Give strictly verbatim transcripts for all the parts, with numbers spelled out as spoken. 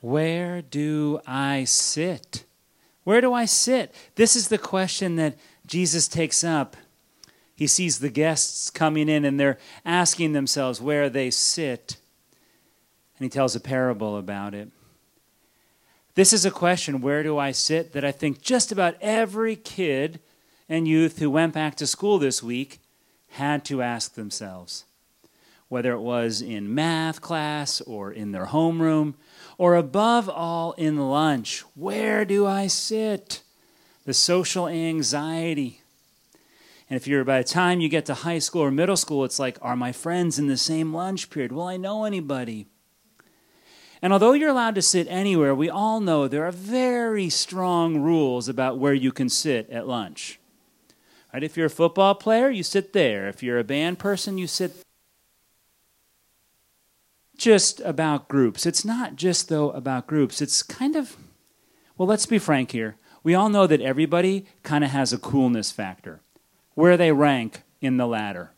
Where do I sit? Where do I sit? This is the question that Jesus takes up. He sees the guests coming in and they're asking themselves where they sit. And he tells a parable about it. This is a question, where do I sit, that I think just about every kid and youth who went back to school this week had to ask themselves. Whether it was in math class or in their homeroom, or above all in lunch, where do I sit? The social anxiety. And if you're, by the time you get to high school or middle school, it's like, are my friends in the same lunch period? Will I know anybody? And although you're allowed to sit anywhere, we all know there are very strong rules about where you can sit at lunch. Right? If you're a football player, you sit there. If you're a band person, you sit there. Just about groups. It's not just, though, about groups. It's kind of, well, let's be frank here. We all know that everybody kind of has a coolness factor, where they rank in the ladder.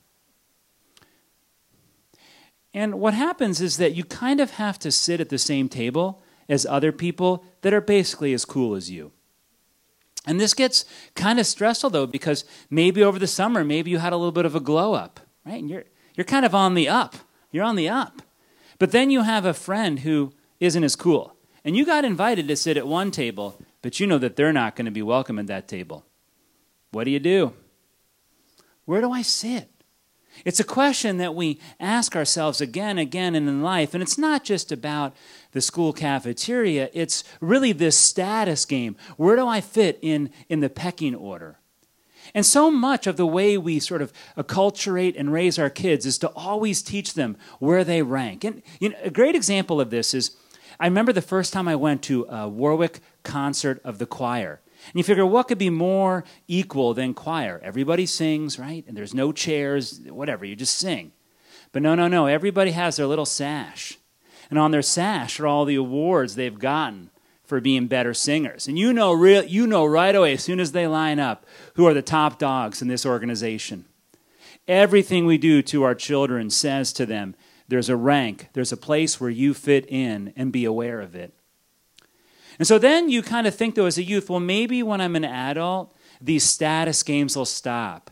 And what happens is that you kind of have to sit at the same table as other people that are basically as cool as you. And this gets kind of stressful, though, because maybe over the summer, maybe you had a little bit of a glow up, right? And you're you're kind of on the up. You're on the up. But then you have a friend who isn't as cool. And you got invited to sit at one table, but you know that they're not going to be welcome at that table. What do you do? Where do I sit? It's a question that we ask ourselves again and again in life. And it's not just about the school cafeteria. It's really this status game. Where do I fit in, in the pecking order? And so much of the way we sort of acculturate and raise our kids is to always teach them where they rank. And you know, a great example of this is, I remember the first time I went to a Warwick concert of the choir. And you figure, what could be more equal than choir? Everybody sings, right? And there's no chairs, whatever, you just sing. But no, no, no, everybody has their little sash. And on their sash are all the awards they've gotten for being better singers. And you know real, you know right away, as soon as they line up, who are the top dogs in this organization. Everything we do to our children says to them, there's a rank, there's a place where you fit in, and be aware of it. And so then you kind of think, though, as a youth, well, maybe when I'm an adult, these status games will stop.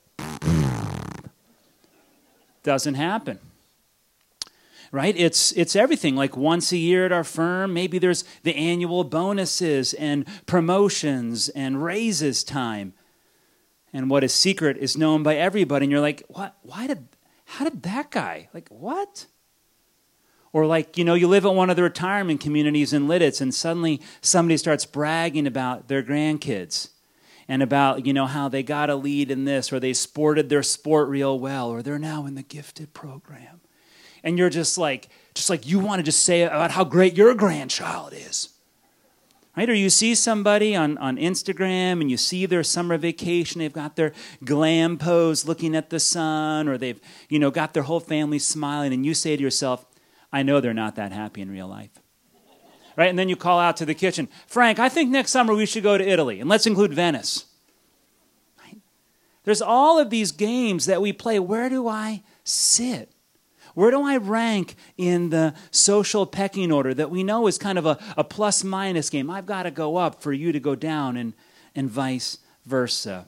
Doesn't happen. Right? It's it's everything. Like once a year at our firm, maybe there's the annual bonuses and promotions and raises time. And what is secret is known by everybody. And you're like, what? Why did, how did that guy? Like, what? Or like, you know, you live at one of the retirement communities in Lidditz and suddenly somebody starts bragging about their grandkids and about, you know, how they got a lead in this or they sported their sport real well or they're now in the gifted program. And you're just like, just like you want to just say about how great your grandchild is. Right? Or you see somebody on, on Instagram and you see their summer vacation, they've got their glam pose looking at the sun, or they've, you know, got their whole family smiling, and you say to yourself, I know they're not that happy in real life. Right? And then you call out to the kitchen, Frank, I think next summer we should go to Italy, and let's include Venice. Right? There's all of these games that we play. Where do I sit? Where do I rank in the social pecking order that we know is kind of a, a plus-minus game? I've got to go up for you to go down, and, and vice versa.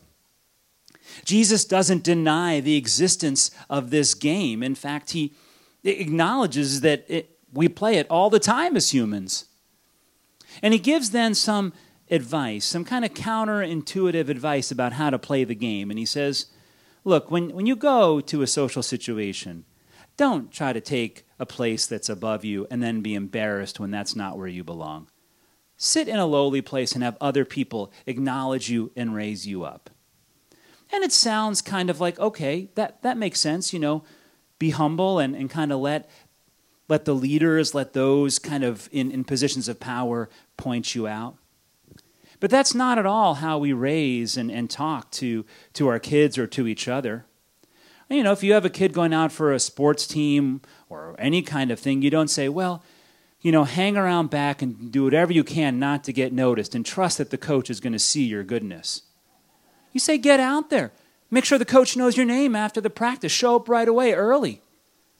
Jesus doesn't deny the existence of this game. In fact, he acknowledges that it, we play it all the time as humans. And he gives then some advice, some kind of counterintuitive advice about how to play the game. And he says, look, when, when you go to a social situation, don't try to take a place that's above you and then be embarrassed when that's not where you belong. Sit in a lowly place and have other people acknowledge you and raise you up. And it sounds kind of like, okay, that, that makes sense, you know, be humble and, and kind of let, let the leaders, let those kind of in, in positions of power point you out. But that's not at all how we raise and, and talk to, to our kids or to each other. You know, if you have a kid going out for a sports team or any kind of thing, you don't say, well, you know, hang around back and do whatever you can not to get noticed and trust that the coach is going to see your goodness. You say, get out there. Make sure the coach knows your name after the practice. Show up right away, early.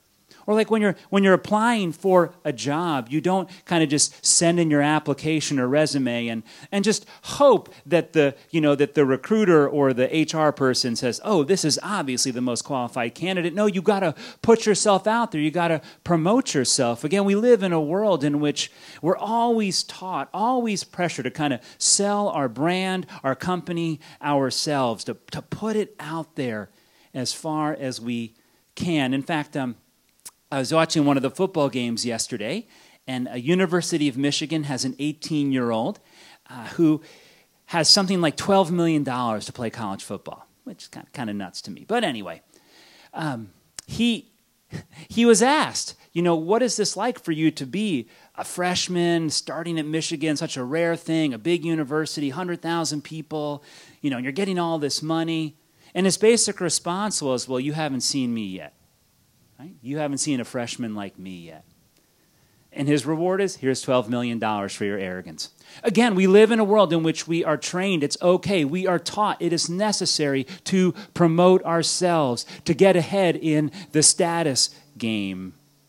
Or like when you're when you're applying for a job, you don't kind of just send in your application or resume and and just hope that the you know that the recruiter or the H R person says, "Oh, this is obviously the most qualified candidate." No, you got to put yourself out there. You got to promote yourself. Again, we live in a world in which we're always taught, always pressured to kind of sell our brand, our company, ourselves, to to put it out there as far as we can. In fact, um. I was watching one of the football games yesterday, and a University of Michigan has an eighteen-year-old uh, who has something like twelve million dollars to play college football, which is kind of, kind of nuts to me. But anyway, um, he he was asked, you know, what is this like for you to be a freshman starting at Michigan, such a rare thing, a big university, one hundred thousand people, you know, and you're getting all this money. And his basic response was, well, you haven't seen me yet. Right? You haven't seen a freshman like me yet. And his reward is, here's twelve million dollars for your arrogance. Again, we live in a world in which we are trained. It's okay. We are taught it is necessary to promote ourselves, to get ahead in the status game.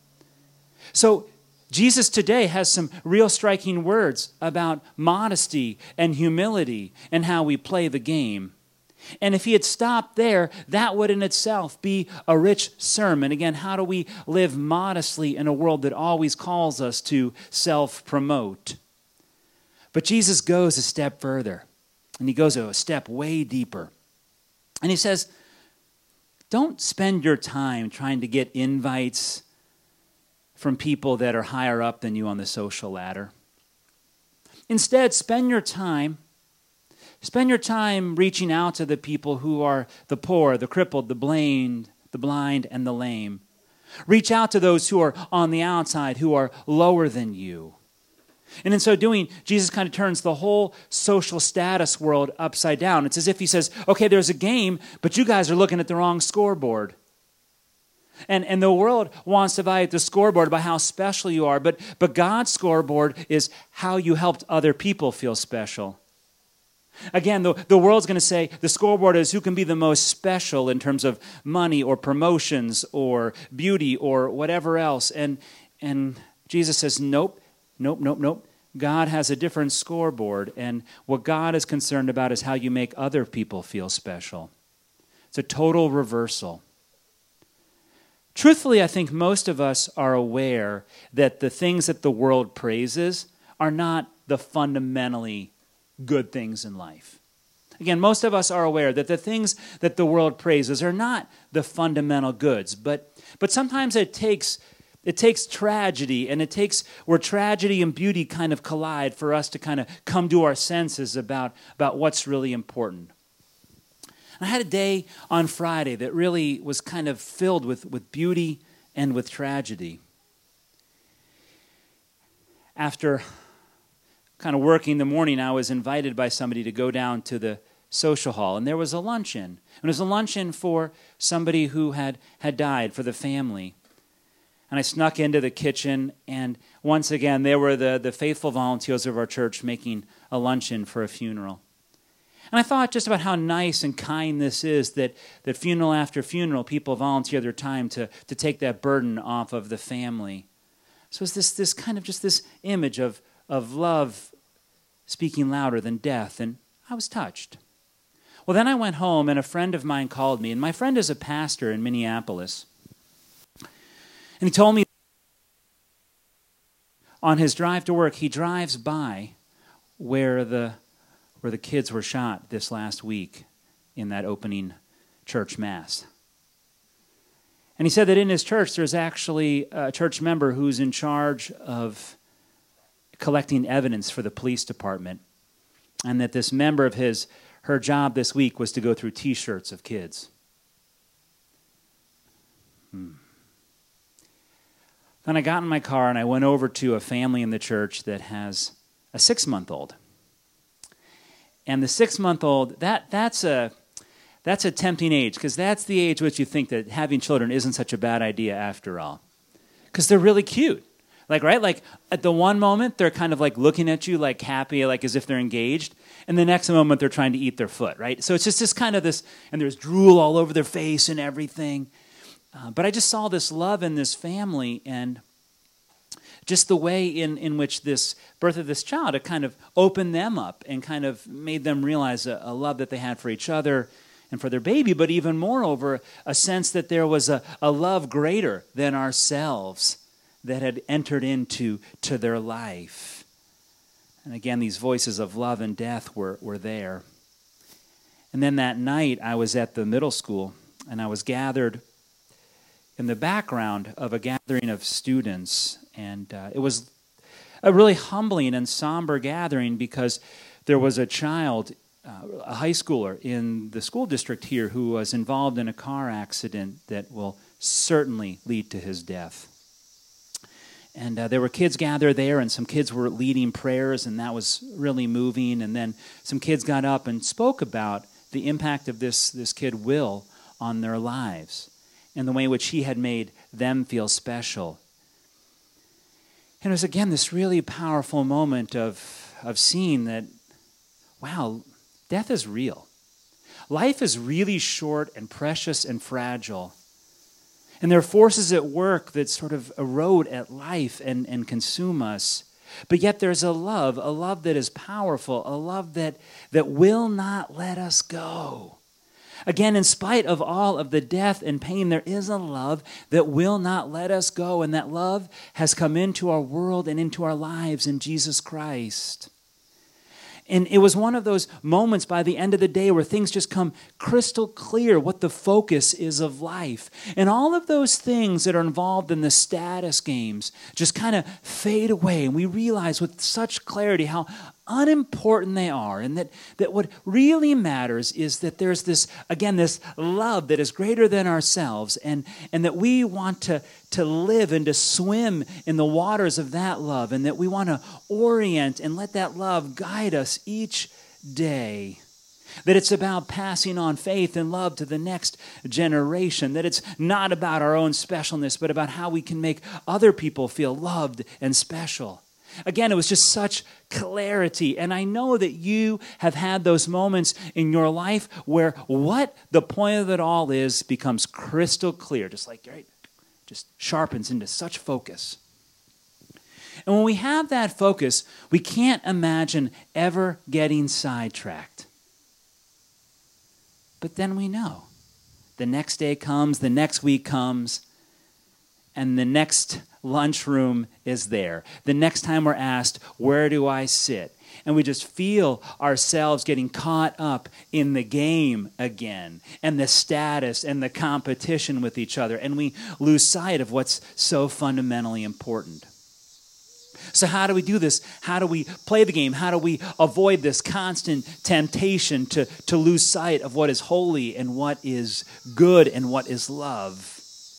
So Jesus today has some real striking words about modesty and humility and how we play the game. And if he had stopped there, that would in itself be a rich sermon. Again, how do we live modestly in a world that always calls us to self-promote? But Jesus goes a step further, and he goes a step way deeper. And he says, don't spend your time trying to get invites from people that are higher up than you on the social ladder. Instead, spend your time Spend your time reaching out to the people who are the poor, the crippled, the blind, the blind, and the lame. Reach out to those who are on the outside, who are lower than you. And in so doing, Jesus kind of turns the whole social status world upside down. It's as if he says, okay, there's a game, but you guys are looking at the wrong scoreboard. And, and the world wants to evaluate the scoreboard by how special you are, but, but God's scoreboard is how you helped other people feel special. Again, the, the world's going to say the scoreboard is who can be the most special in terms of money or promotions or beauty or whatever else. And, and Jesus says, nope, nope, nope, nope. God has a different scoreboard, and what God is concerned about is how you make other people feel special. It's a total reversal. Truthfully, I think most of us are aware that the things that the world praises are not the fundamentally good things in life. Again, most of us are aware that the things that the world praises are not the fundamental goods, but but sometimes it takes it takes tragedy, and it takes where tragedy and beauty kind of collide for us to kind of come to our senses about, about what's really important. And I had a day on Friday that really was kind of filled with, with beauty and with tragedy. After kind of working the morning, I was invited by somebody to go down to the social hall, and there was a luncheon. And it was a luncheon for somebody who had, had died, for the family. And I snuck into the kitchen, and once again, there were the, the faithful volunteers of our church making a luncheon for a funeral. And I thought just about how nice and kind this is, that, that funeral after funeral, people volunteer their time to, to take that burden off of the family. So it's this, this kind of just this image of of love speaking louder than death, and I was touched. Well, then I went home, and a friend of mine called me, and my friend is a pastor in Minneapolis. And he told me on his drive to work, he drives by where the where the kids were shot this last week in that opening church mass. And he said that in his church, there's actually a church member who's in charge of collecting evidence for the police department, and that this member of his, her job this week was to go through T-shirts of kids. Hmm. Then I got in my car and I went over to a family in the church that has a six-month-old. And the six-month-old, that that's a that's a tempting age, because that's the age which you think that having children isn't such a bad idea after all, because they're really cute. Like, right? Like, at the one moment, they're kind of like looking at you like happy, like as if they're engaged. And the next moment, they're trying to eat their foot, right? So it's just this kind of this, and there's drool all over their face and everything. Uh, but I just saw this love in this family, and just the way in, in which this birth of this child, it kind of opened them up and kind of made them realize a, a love that they had for each other and for their baby, but even moreover, a sense that there was a, a love greater than ourselves that had entered into to their life. And again, these voices of love and death were, were there. And then that night, I was at the middle school, and I was gathered in the background of a gathering of students. And uh, it was a really humbling and somber gathering because there was a child, uh, a high schooler in the school district here who was involved in a car accident that will certainly lead to his death. And uh, there were kids gathered there, and some kids were leading prayers, and that was really moving. And then some kids got up and spoke about the impact of this, this kid, Will, on their lives and the way in which he had made them feel special. And it was, again, this really powerful moment of, of seeing that, wow, death is real. Life is really short and precious and fragile. And there are forces at work that sort of erode at life and, and consume us. But yet there's a love, a love that is powerful, a love that, that will not let us go. Again, in spite of all of the death and pain, there is a love that will not let us go. And that love has come into our world and into our lives in Jesus Christ. And it was one of those moments by the end of the day where things just come crystal clear what the focus is of life. And all of those things that are involved in the status games just kind of fade away. And we realize with such clarity how unimportant they are, and that, that what really matters is that there's this, again, this love that is greater than ourselves, and, and that we want to, to live and to swim in the waters of that love, and that we want to orient and let that love guide us each day. That it's about passing on faith and love to the next generation. That it's not about our own specialness, but about how we can make other people feel loved and special. Again, it was just such clarity. And I know that you have had those moments in your life where what the point of it all is becomes crystal clear, just like, right, just sharpens into such focus. And when we have that focus, we can't imagine ever getting sidetracked. But then we know. The next day comes, the next week comes, and the next lunchroom is there. The next time we're asked, where do I sit? And we just feel ourselves getting caught up in the game again, and the status and the competition with each other, and we lose sight of what's so fundamentally important. So how do we do this? How do we play the game? How do we avoid this constant temptation to, to lose sight of what is holy and what is good and what is love?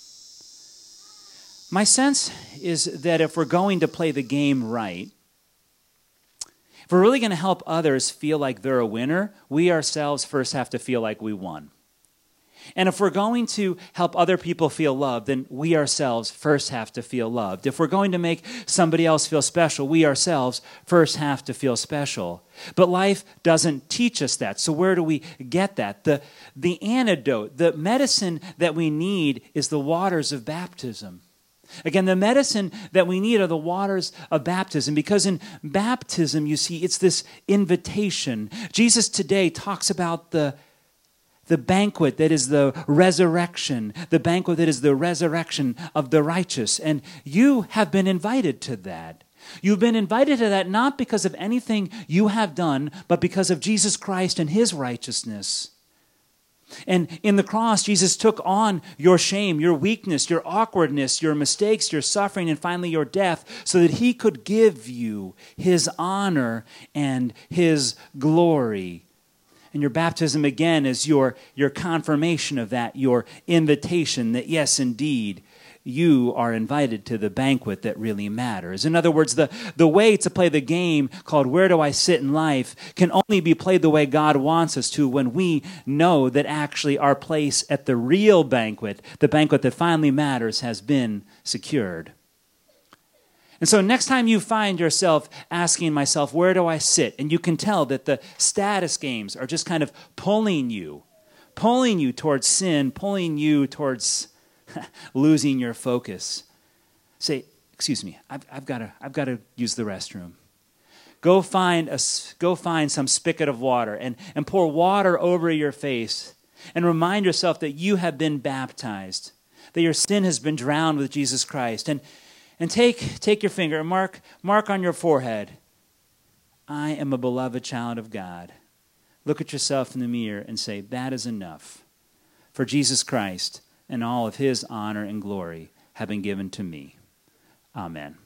My sense is that if we're going to play the game right, if we're really going to help others feel like they're a winner, we ourselves first have to feel like we won. And if we're going to help other people feel loved, then we ourselves first have to feel loved. If we're going to make somebody else feel special, we ourselves first have to feel special. But life doesn't teach us that. So where do we get that? The, the antidote, the medicine that we need is the waters of baptism. Again, the medicine that we need are the waters of baptism, because in baptism, you see, it's this invitation. Jesus today talks about the, the banquet that is the resurrection, the banquet that is the resurrection of the righteous, and you have been invited to that. You've been invited to that not because of anything you have done, but because of Jesus Christ and his righteousness. And in the cross, Jesus took on your shame, your weakness, your awkwardness, your mistakes, your suffering, and finally your death, so that he could give you his honor and his glory. And your baptism, again, is your, your confirmation of that, your invitation that, yes, indeed, you are invited to the banquet that really matters. In other words, the, the way to play the game called Where Do I Sit in Life can only be played the way God wants us to when we know that actually our place at the real banquet, the banquet that finally matters, has been secured. And so next time you find yourself asking myself, where do I sit? And you can tell that the status games are just kind of pulling you, pulling you towards sin, pulling you towards losing your focus, say, excuse me, I've, I've got to I've got to use the restroom. Go find a, go find some spigot of water and, and pour water over your face and remind yourself that you have been baptized, that your sin has been drowned with Jesus Christ. And, and take, take your finger and mark, mark on your forehead, I am a beloved child of God. Look at yourself in the mirror and say, that is enough. For Jesus Christ and all of his honor and glory have been given to me. Amen.